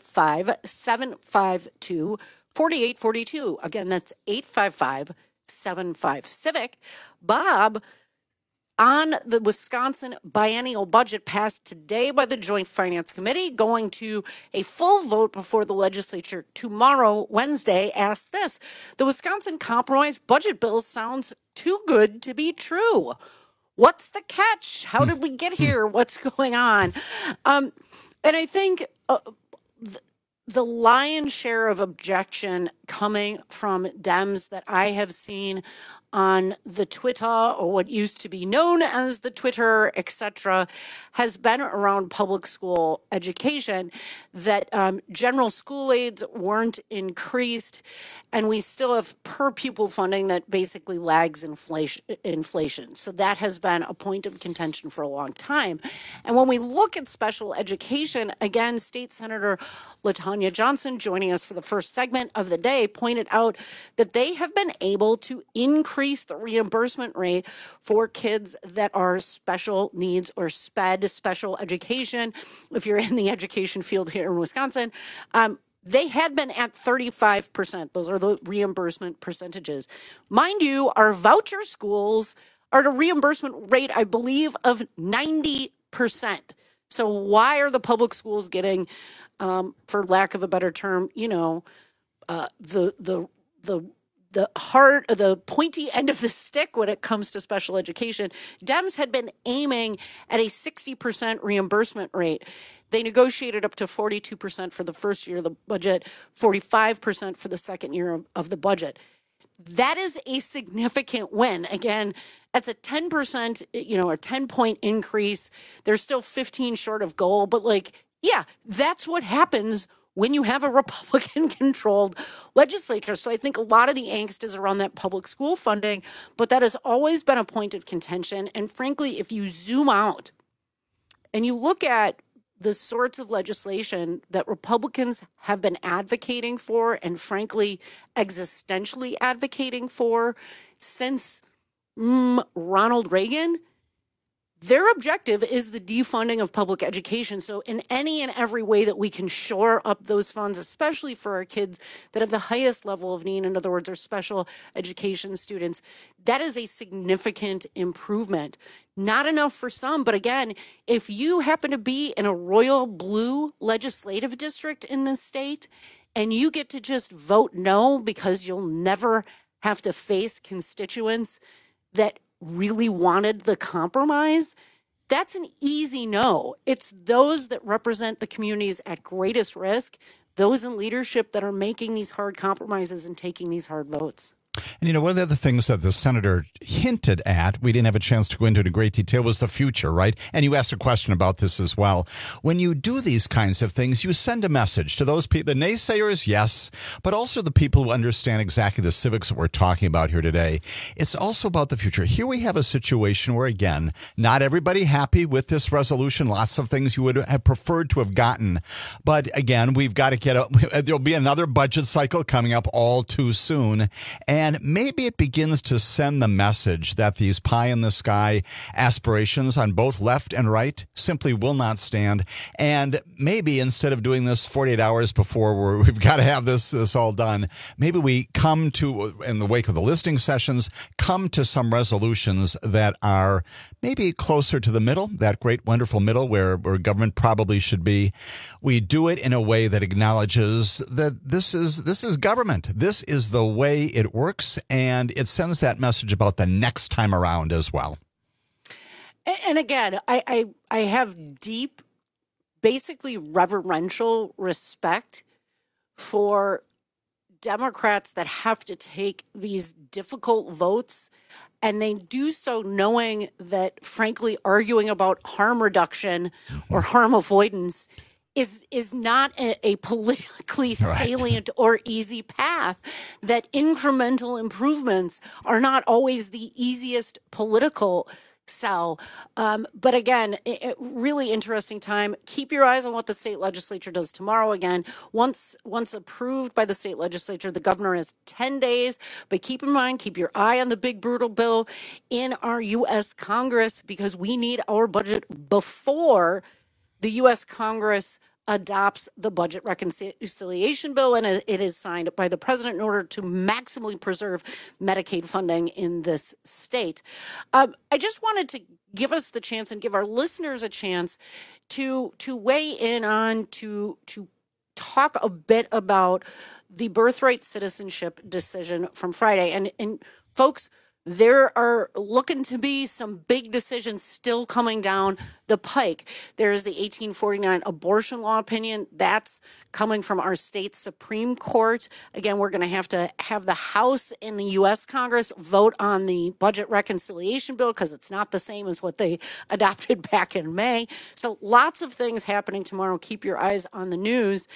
855-752-4842. Again, that's 855-75-CIVIC. Bob, on the Wisconsin biennial budget passed today by the Joint Finance Committee, going to a full vote before the legislature tomorrow, Wednesday, asked this: the Wisconsin compromise budget bill sounds too good to be true. What's the catch? How did we get here? What's going on? And I think the lion's share of objection coming from Dems that I have seen on the Twitter, or what used to be known as the Twitter, etc., has been around public school education, that general school aids weren't increased, and we still have per pupil funding that basically lags inflation. So that has been a point of contention for a long time. And when we look at special education, again, State Senator LaTanya Johnson, joining us for the first segment of the day, pointed out that they have been able to increase the reimbursement rate for kids that are special needs or SPED, special education. If you're in the education field here in Wisconsin, they had been at 35%. Those are the reimbursement percentages. Mind you, our voucher schools are at a reimbursement rate, I believe, of 90%. So why are the public schools getting, for lack of a better term, the pointy end of the stick when it comes to special education? Dems had been aiming at a 60% reimbursement rate. They negotiated up to 42% for the first year of the budget, 45% for the second year of the budget. That is a significant win. Again, that's a 10%, a 10-point increase. They're still 15 short of goal, but that's what happens when you have a Republican-controlled legislature. So I think a lot of the angst is around that public school funding, but that has always been a point of contention. And frankly, if you zoom out and you look at the sorts of legislation that Republicans have been advocating for and frankly existentially advocating for since Ronald Reagan. Their objective is the defunding of public education. So in any and every way that we can shore up those funds, especially for our kids that have the highest level of need, in other words, our special education students, that is a significant improvement. Not enough for some, but again, if you happen to be in a royal blue legislative district in this state and you get to just vote no because you'll never have to face constituents that really wanted the compromise, that's an easy no. It's those that represent the communities at greatest risk, those in leadership that are making these hard compromises and taking these hard votes. And, one of the things that the senator hinted at, we didn't have a chance to go into it in great detail, was the future, right? And you asked a question about this as well. When you do these kinds of things, you send a message to those people, the naysayers, yes, but also the people who understand exactly the civics that we're talking about here today. It's also about the future. Here we have a situation where, again, not everybody happy with this resolution. Lots of things you would have preferred to have gotten. But again, we've got to there'll be another budget cycle coming up all too soon. And maybe it begins to send the message that these pie-in-the-sky aspirations on both left and right simply will not stand. And maybe instead of doing this 48 hours before we've got to have this all done, maybe we come to, in the wake of the listening sessions, come to some resolutions that are maybe closer to the middle, that great, wonderful middle where government probably should be. We do it in a way that acknowledges that this is government. This is the way it works. And it sends that message about the next time around as well. And again, I have deep, basically reverential respect for Democrats that have to take these difficult votes, and they do so knowing that, frankly, arguing about harm reduction or harm avoidance is not a politically salient or easy path, that incremental improvements are not always the easiest political sell. But again, really interesting time. Keep your eyes on what the state legislature does tomorrow. Again, once approved by the state legislature, the governor has 10 days. But keep in mind, keep your eye on the big brutal bill in our U.S. Congress, because we need our budget before the U.S. Congress adopts the budget reconciliation bill, and it is signed by the president in order to maximally preserve Medicaid funding in this state. I just wanted to give us the chance and give our listeners a chance to weigh in on, to talk a bit about the birthright citizenship decision from Friday. And folks, there are looking to be some big decisions still coming down the pike. There's the 1849 abortion law opinion. That's coming from our state Supreme Court. Again, we're going to have the House in the U.S. Congress vote on the budget reconciliation bill because it's not the same as what they adopted back in May. So lots of things happening tomorrow. Keep your eyes on the news.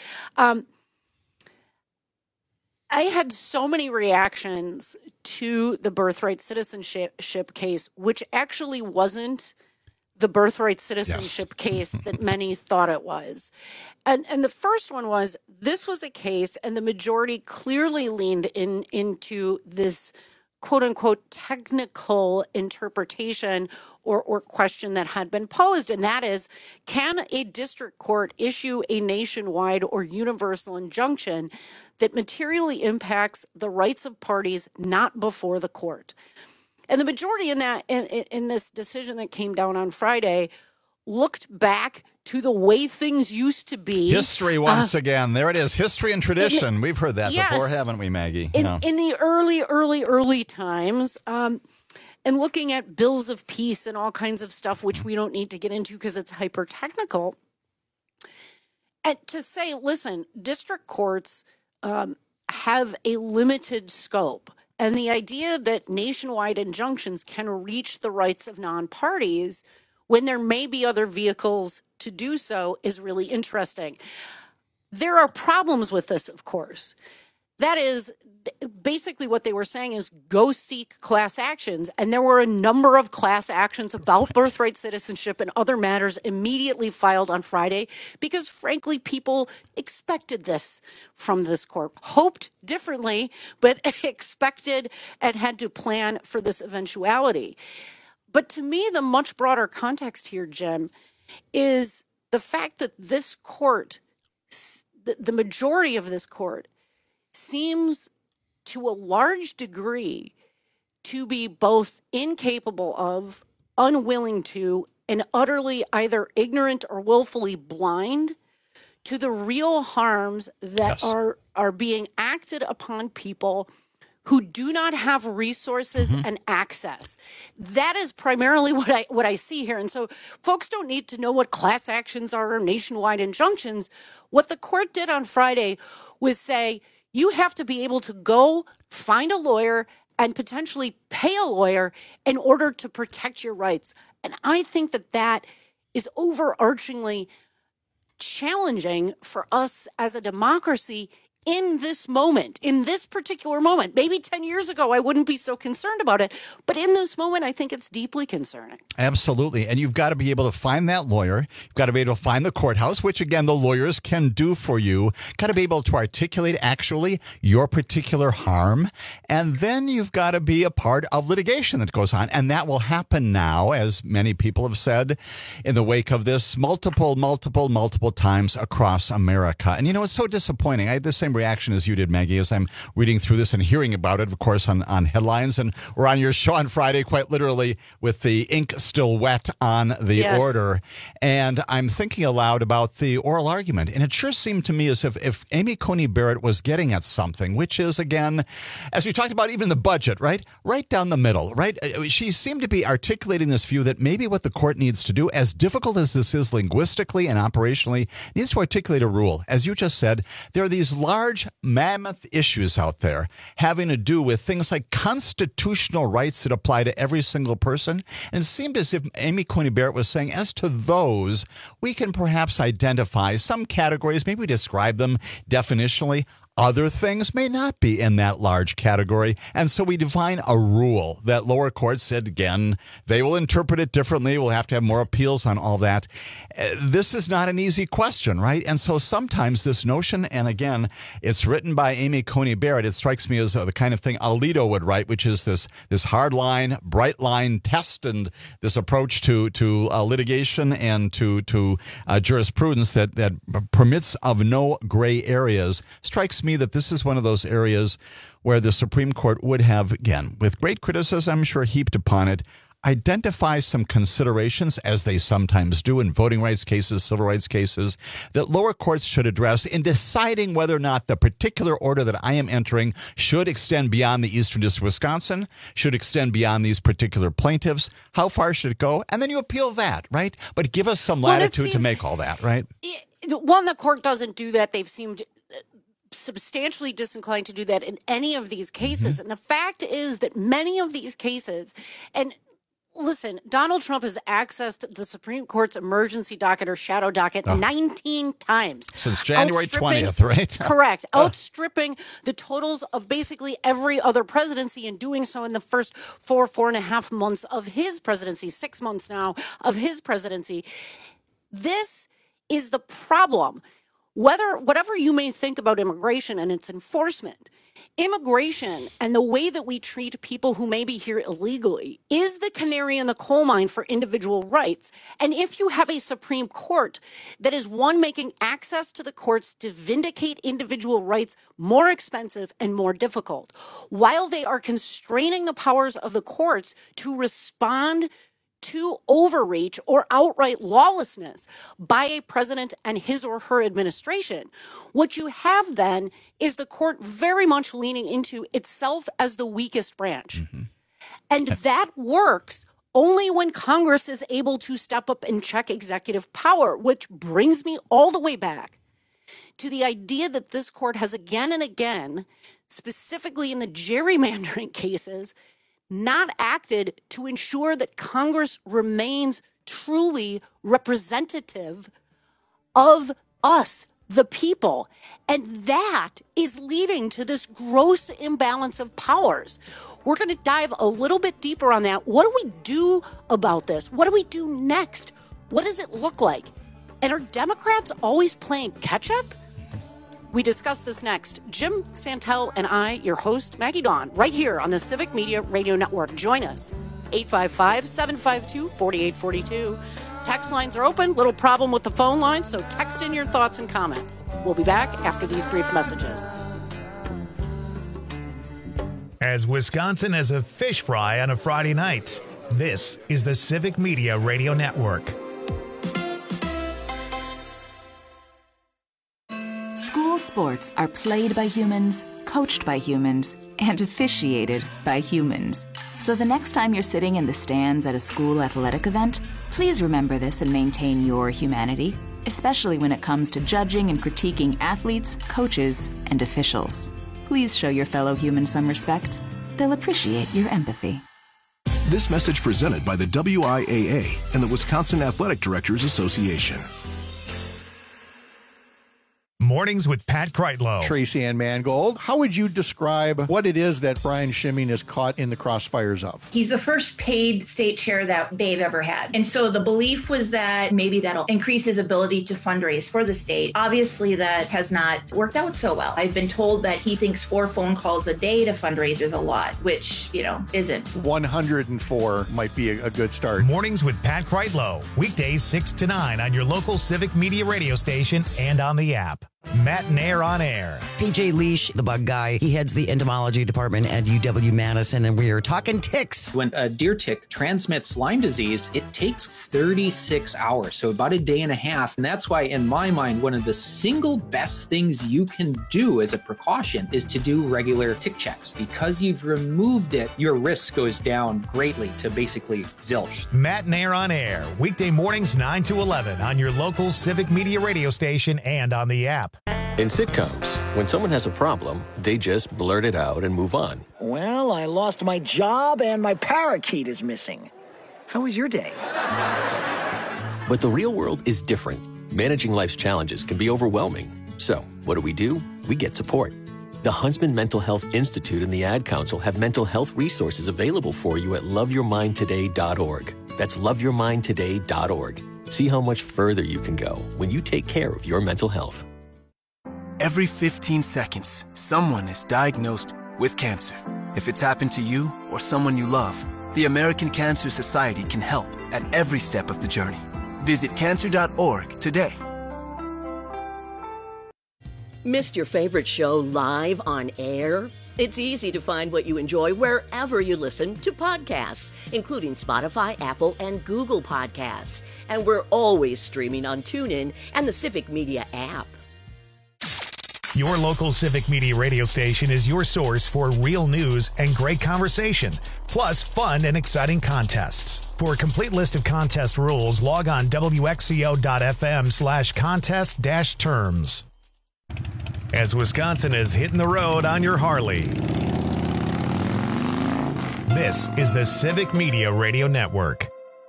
I had so many reactions to the birthright citizenship case, which actually wasn't the birthright citizenship case that many thought it was. And the first one was, this was a case, and the majority clearly leaned into this quote unquote technical interpretation or question that had been posed. And that is, can a district court issue a nationwide or universal injunction that materially impacts the rights of parties not before the court? And the majority in this decision that came down on Friday looked back to the way things used to be. History once again. There it is. History and tradition. We've heard that before, haven't we, Maggie? In the early times, and looking at bills of peace and all kinds of stuff, which we don't need to get into because it's hyper technical. And to say, listen, district courts have a limited scope. And the idea that nationwide injunctions can reach the rights of non-parties when there may be other vehicles to do so is really interesting. There are problems with this, of course. That is, basically what they were saying is go seek class actions. And there were a number of class actions about birthright citizenship and other matters immediately filed on Friday because, frankly, people expected this from this court. Hoped differently, but expected and had to plan for this eventuality. But to me, the much broader context here, Jim, is the fact that this court, the majority of this court, seems to a large degree to be both incapable of, unwilling to, and utterly either ignorant or willfully blind to the real harms that are being acted upon people who do not have resources and access. That is primarily what I see here. And so folks don't need to know what class actions are or nationwide injunctions. What the court did on Friday was say, you have to be able to go find a lawyer and potentially pay a lawyer in order to protect your rights. And I think that is overarchingly challenging for us as a democracy in this moment, in this particular moment. Maybe 10 years ago, I wouldn't be so concerned about it. But in this moment, I think it's deeply concerning. Absolutely. And you've got to be able to find that lawyer. You've got to be able to find the courthouse, which, again, the lawyers can do for you. Got to be able to articulate actually your particular harm. And then you've got to be a part of litigation that goes on. And that will happen now, as many people have said, in the wake of this multiple times across America. And, it's so disappointing. I had the same reaction as you did, Maggie, as I'm reading through this and hearing about it, of course, on headlines. And we're on your show on Friday, quite literally, with the ink still wet on the order. And I'm thinking aloud about the oral argument. And it sure seemed to me as if Amy Coney Barrett was getting at something, which is, again, as we talked about, even the budget, right down the middle, right? She seemed to be articulating this view that maybe what the court needs to do, as difficult as this is linguistically and operationally, needs to articulate a rule. As you just said, there are these large mammoth issues out there having to do with things like constitutional rights that apply to every single person. And it seemed as if Amy Coney Barrett was saying, as to those, we can perhaps identify some categories, maybe describe them definitionally. Other things may not be in that large category. And so we define a rule that lower courts said, again, they will interpret it differently. We'll have to have more appeals on all that. This is not an easy question, right? And so sometimes this notion, and again, it's written by Amy Coney Barrett. It strikes me as the kind of thing Alito would write, which is this hard line, bright line test, and this approach to litigation and to jurisprudence that permits of no gray areas. Strikes me that this is one of those areas where the Supreme Court would have, again, with great criticism, I'm sure, heaped upon it, identify some considerations, as they sometimes do in voting rights cases, civil rights cases, that lower courts should address in deciding whether or not the particular order that I am entering should extend beyond the Eastern District of Wisconsin, should extend beyond these particular plaintiffs. How far should it go? And then you appeal that, right? But give us some latitude to make all that, right? One, the court doesn't do that. They've seemed substantially disinclined to do that in any of these cases. And the fact is that many of these cases, and listen, Donald Trump has accessed the Supreme Court's emergency docket or shadow docket 19 times. Since January 20th, right? Correct. Outstripping the totals of basically every other presidency, and doing so in the first 4.5 months of his presidency, 6 months now of his presidency. This is the problem. Whatever you may think about immigration and its enforcement, immigration and the way that we treat people who may be here illegally is the canary in the coal mine for individual rights. And if you have a Supreme Court that is making access to the courts to vindicate individual rights more expensive and more difficult, while they are constraining the powers of the courts to respond to overreach or outright lawlessness by a president and his or her administration, what you have then is the court very much leaning into itself as the weakest branch. And that works only when Congress is able to step up and check executive power, which brings me all the way back to the idea that this court has again and again, specifically in the gerrymandering cases, not acted to ensure that Congress remains truly representative of us, the people. And that is leading to this gross imbalance of powers. We're going to dive a little bit deeper on that. What do we do about this? What do we do next? What does it look like? And are Democrats always playing catch-up? We discuss this next. Jim Santel and I, your host, Maggie Dawn, right here on the Civic Media Radio Network. Join us, 855-752-4842. Text lines are open. Little problem with the phone line, so text in your thoughts and comments. We'll be back after these brief messages. As Wisconsin as a fish fry on a Friday night, this is the Civic Media Radio Network. School sports are played by humans, coached by humans, and officiated by humans. So the next time you're sitting in the stands at a school athletic event, please remember this and maintain your humanity, especially when it comes to judging and critiquing athletes, coaches, and officials. Please show your fellow humans some respect. They'll appreciate your empathy. This message presented by the WIAA and the Wisconsin Athletic Directors Association. Mornings with Pat Kreitlow. Tracy Ann Mangold, how would you describe what it is that Brian Schimming is caught in the crossfires of? He's the first paid state chair that they've ever had. And so the belief was that maybe that'll increase his ability to fundraise for the state. Obviously, that has not worked out so well. I've been told that he thinks 4 phone calls a day to fundraise is a lot, which, isn't. 104 might be a good start. Mornings with Pat Kreitlow. Weekdays 6 to 9 on your local Civic Media radio station and on the app. Matt and Air on Air. PJ Leash, the bug guy, he heads the entomology department at UW-Madison, and we are talking ticks. When a deer tick transmits Lyme disease, it takes 36 hours, so about a day and a half. And that's why, in my mind, one of the single best things you can do as a precaution is to do regular tick checks. Because you've removed it, your risk goes down greatly to basically zilch. Matt and Air on Air. Weekday mornings 9 to 11 on your local Civic Media radio station and on the app. In sitcoms, when someone has a problem, they just blurt it out and move on. Well, I lost my job and my parakeet is missing. How was your day? But the real world is different. Managing life's challenges can be overwhelming. So, what do? We get support. The Huntsman Mental Health Institute and the Ad Council have mental health resources available for you at loveyourmindtoday.org. That's loveyourmindtoday.org. See how much further you can go when you take care of your mental health. Every 15 seconds, someone is diagnosed with cancer. If it's happened to you or someone you love, the American Cancer Society can help at every step of the journey. Visit cancer.org today. Missed your favorite show live on air? It's easy to find what you enjoy wherever you listen to podcasts, including Spotify, Apple, and Google Podcasts. And we're always streaming on TuneIn and the Civic Media app. Your local Civic Media radio station is your source for real news and great conversation, plus fun and exciting contests. For a complete list of contest rules, log on wxco.fm/contest-terms. As Wisconsin is hitting the road on your Harley, this is the Civic Media Radio Network.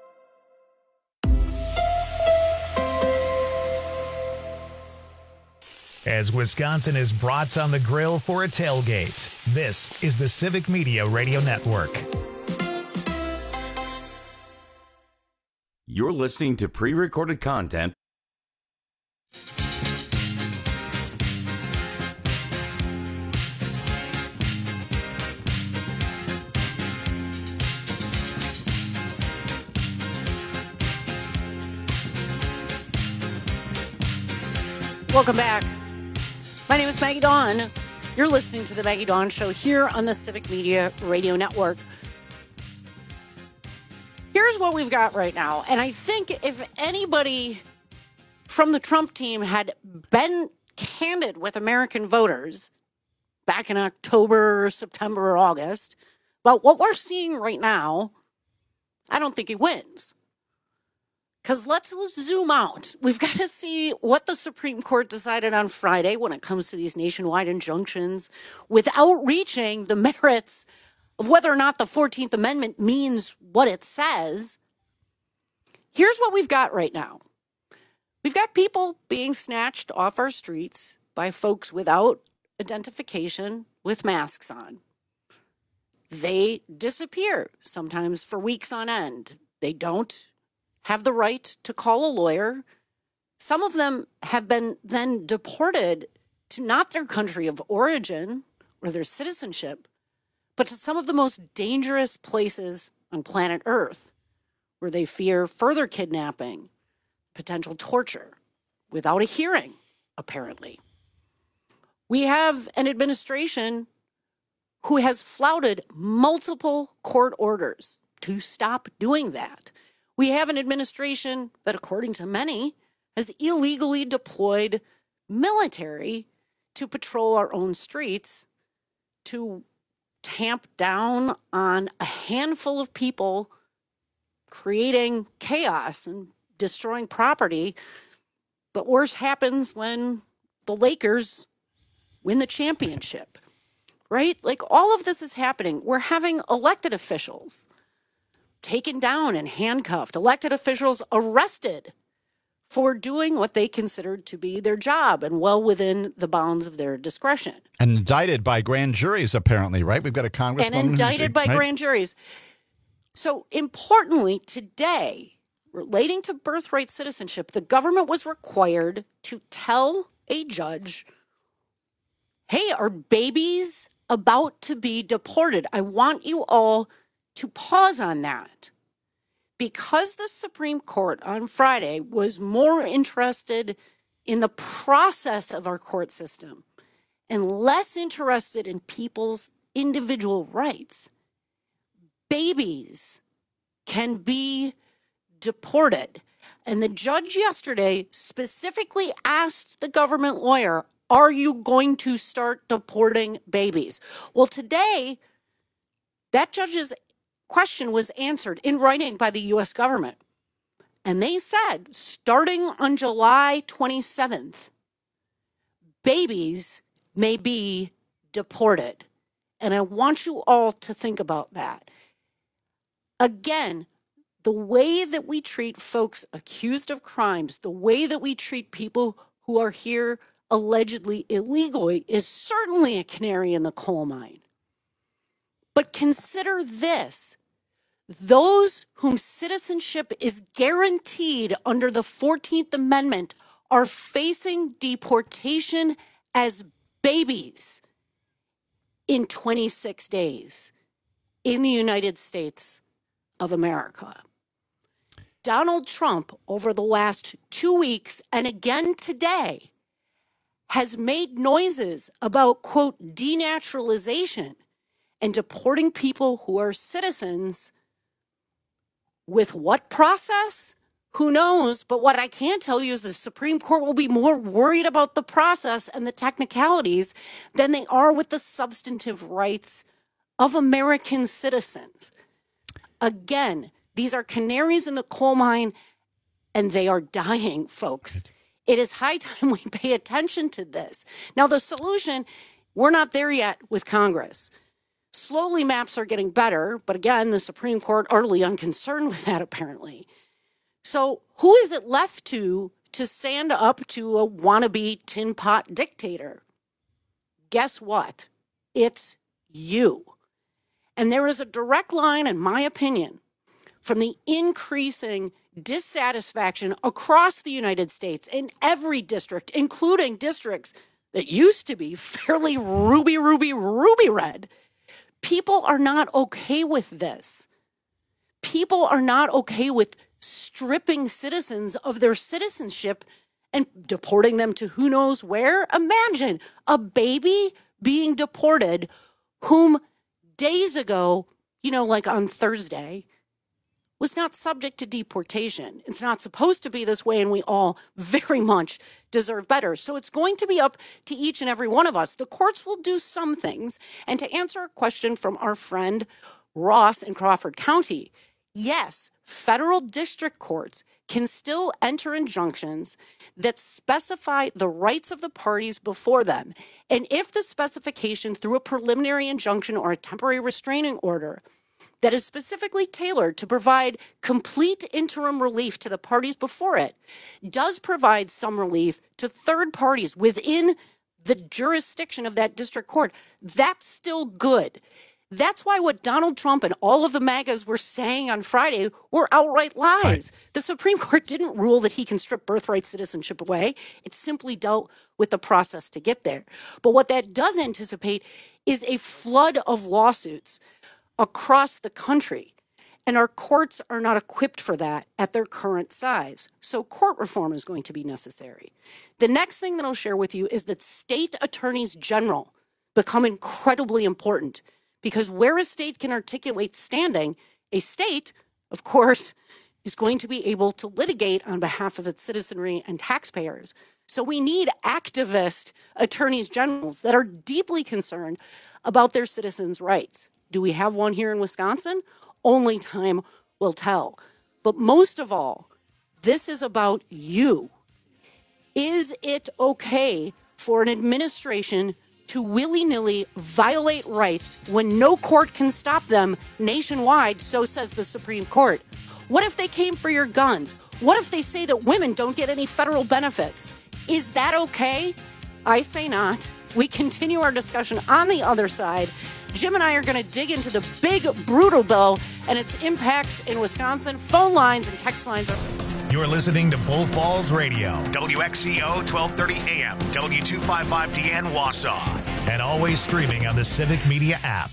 As Wisconsin is brats on the grill for a tailgate, this is the Civic Media Radio Network. You're listening to pre-recorded content. Welcome back. My name is Maggie Dawn. You're listening to the Maggie Dawn Show here on the Civic Media Radio Network. Here's what we've got right now. And I think if anybody from the Trump team had been candid with American voters back in October, September, or August about what we're seeing right now, I don't think he wins. Because let's zoom out. We've got to see what the Supreme Court decided on Friday when it comes to these nationwide injunctions without reaching the merits of whether or not the 14th Amendment means what it says. Here's what we've got right now. We've got people being snatched off our streets by folks without identification with masks on. They disappear, sometimes for weeks on end. They don't have the right to call a lawyer. Some of them have been then deported to not their country of origin or their citizenship, but to some of the most dangerous places on planet Earth, where they fear further kidnapping, potential torture, without a hearing, apparently. We have an administration who has flouted multiple court orders to stop doing that. We have an administration that, according to many, has illegally deployed military to patrol our own streets, to tamp down on a handful of people creating chaos and destroying property. But worse happens when the Lakers win the championship, right? Like, all of this is happening. We're having elected officials taken down and handcuffed, elected officials arrested for doing what they considered to be their job and well within the bounds of their discretion. And indicted by grand juries, apparently, right? We've got a congresswoman. And indicted by grand juries. So importantly, today, relating to birthright citizenship, the government was required to tell a judge, hey, are babies about to be deported? I want you all to pause on that. Because the Supreme Court on Friday was more interested in the process of our court system and less interested in people's individual rights, babies can be deported. And the judge yesterday specifically asked the government lawyer, are you going to start deporting babies? Well, today, that judge's question was answered in writing by the U.S. government. And they said, starting on July 27th, babies may be deported. And I want you all to think about that. Again, the way that we treat folks accused of crimes, the way that we treat people who are here allegedly illegally, is certainly a canary in the coal mine. But consider this. Those whom citizenship is guaranteed under the 14th Amendment are facing deportation as babies in 26 days in the United States of America. Donald Trump, over the last 2 weeks and again today, has made noises about, quote, denaturalization and deporting people who are citizens. With what process? Who knows? But what I can tell you is the Supreme Court will be more worried about the process and the technicalities than they are with the substantive rights of American citizens. Again, these are canaries in the coal mine, and they are dying, folks. It is high time we pay attention to this. Now, the solution, we're not there yet with Congress. Slowly, maps are getting better, but again, the Supreme Court utterly unconcerned with that, apparently. So who is it left to stand up to a wannabe tin pot dictator? Guess what? It's you. And there is a direct line, in my opinion, from the increasing dissatisfaction across the United States in every district, including districts that used to be fairly ruby red. People are not okay with this. People are not okay with stripping citizens of their citizenship and deporting them to who knows where. Imagine a baby being deported whom days ago, like on Thursday, was not subject to deportation. It's not supposed to be this way, and we all very much deserve better. So it's going to be up to each and every one of us. The courts will do some things. And to answer a question from our friend Ross in Crawford County, yes, federal district courts can still enter injunctions that specify the rights of the parties before them. And if the specification through a preliminary injunction or a temporary restraining order that is specifically tailored to provide complete interim relief to the parties before it does provide some relief to third parties within the jurisdiction of that district court. That's still good. That's why what Donald Trump and all of the MAGAs were saying on Friday were outright lies. Right. The Supreme Court didn't rule that he can strip birthright citizenship away. It simply dealt with the process to get there. But what that does anticipate is a flood of lawsuits across the country. And our courts are not equipped for that at their current size. So court reform is going to be necessary. The next thing that I'll share with you is that state attorneys general become incredibly important. Because where a state can articulate standing, a state, of course, is going to be able to litigate on behalf of its citizenry and taxpayers. So we need activist attorneys generals that are deeply concerned about their citizens' rights. Do we have one here in Wisconsin? Only time will tell. But most of all, this is about you. Is it okay for an administration to willy-nilly violate rights when no court can stop them nationwide, so says the Supreme Court? What if they came for your guns? What if they say that women don't get any federal benefits? Is that okay? I say not. We continue our discussion on the other side. Jim and I are going to dig into the big, brutal bill and its impacts in Wisconsin. Phone lines and text lines are... You're listening to Bull Falls Radio, WXCO 1230 AM, W255DN Wausau, and always streaming on the Civic Media app.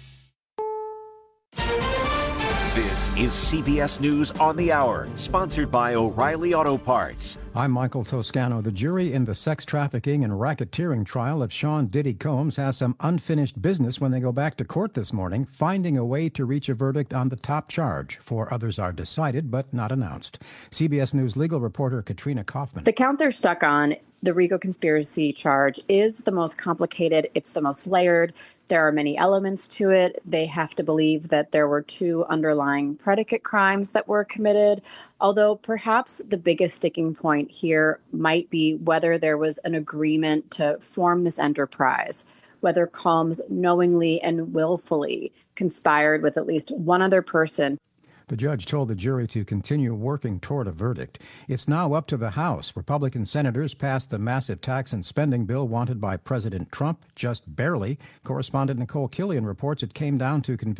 This is CBS News on the Hour, sponsored by O'Reilly Auto Parts. I'm Michael Toscano. The jury in the sex trafficking and racketeering trial of Sean Diddy Combs has some unfinished business when they go back to court this morning, finding a way to reach a verdict on the top charge. 4 others are decided but not announced. CBS News legal reporter Katrina Kaufman. The count they're stuck on, the RICO conspiracy charge, is the most complicated. It's the most layered. There are many elements to it. They have to believe that there were 2 underlying predicate crimes that were committed, although perhaps the biggest sticking point here might be whether there was an agreement to form this enterprise, whether Combs knowingly and willfully conspired with at least one other person. The judge told the jury to continue working toward a verdict. It's now up to the House. Republican senators passed the massive tax and spending bill wanted by President Trump, just barely. Correspondent Nicole Killian reports it came down to convince